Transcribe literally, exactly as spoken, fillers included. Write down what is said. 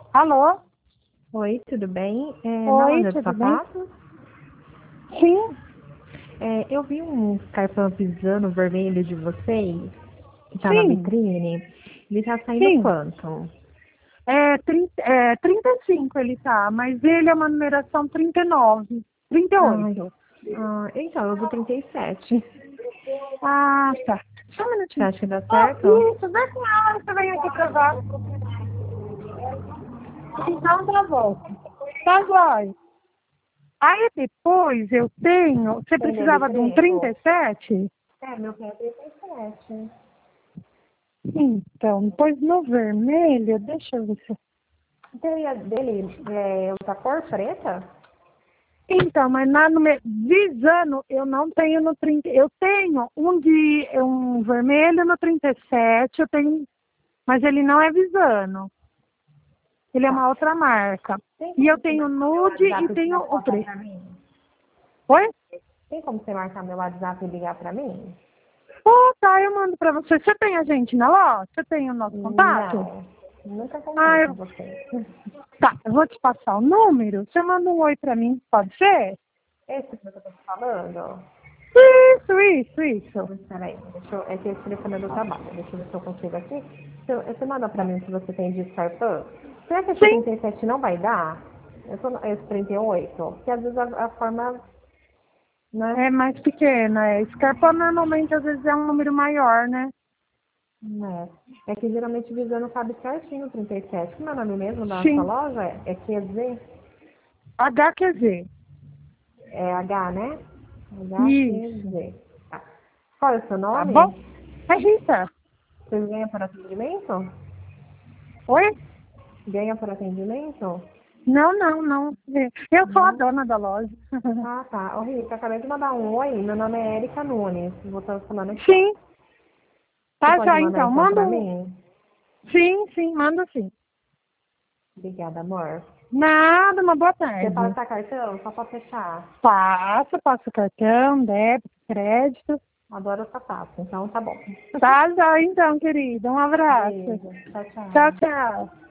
Alô? Oi, tudo bem? É, na Oi, loja de tudo bem? sapatos, Sim, é, eu vi um cartão pisando vermelho de vocês, que está na sim, vitrine. Ele está saindo sim. quanto? É, trinta, é trinta e cinco ele tá, mas ele é uma numeração trinta e nove, Ai, trinta e oito. ah, então, eu uso trinta e sete. Ah, tá. Só um Você minutinho. acha que dá certo? Oh, isso, vê com ela, você vem aqui provar. Então tá bom. Tá jóia. Aí depois eu tenho, você Tem dele precisava de um trinta preto? e sete? É, meu pé é trinta e sete. Então, depois no vermelho, deixa eu ver se... Dele, dele é outra cor preta? Então, mas na nume- Visano eu não tenho no trinta. Eu tenho um de um vermelho no trinta e sete, eu tenho, mas ele não é Visano. Ele é Tá. uma outra marca. Tem E como eu você tenho marcar meu nude e WhatsApp e tenho tirar o foto preto. pra mim? Oi? Tem como você marcar meu WhatsApp e ligar pra mim? Oh, tá, eu mando pra você. Você tem a gente na loja? Você tem o nosso contato? Não, nunca Ah, comprei eu... com você. Tá, eu vou te passar o número. Você manda um oi pra mim, pode ser? Esse que eu tô te falando? Isso, isso, isso. Espera aí, deixa eu, é que esse telefone é do trabalho. Deixa eu ver se eu consigo aqui. Se eu- Você manda pra mim o que você tem de Startup? Será que esse Sim, trinta e sete não vai dar? Eu tô, no- esse trinta e oito? Porque às vezes a, a forma, né? é mais pequena. É. Scarpa normalmente às vezes é um número maior, né? né? É que geralmente o Visano cabe certinho no trinta e sete. Como é o nome mesmo da sua Sim. loja? É Q Z? H Q Z. É H, né? Isso. H Q Z. Tá. Qual é o seu Tá bom? nome? É Rita. Você ganha por atendimento? Oi? Ganha por atendimento? Não, não, não. Eu sou a Não? dona da loja. Ah, tá. Ô, Rita, acabei de mandar um oi. Meu nome é Erika Nunes. Vou estar falando aqui, ó. Sim. Você Tá pode já mandar então. então Manda pra um. mim? Sim, sim, manda sim. Obrigada, amor. Nada, uma boa Você tarde. passa cartão? Só pra fechar. Passa, passa o cartão, débito, crédito. Adoro sapato, então tá bom. Tá já então, querida. Um abraço. Beijo. Tchau, Tchau, tchau. tchau.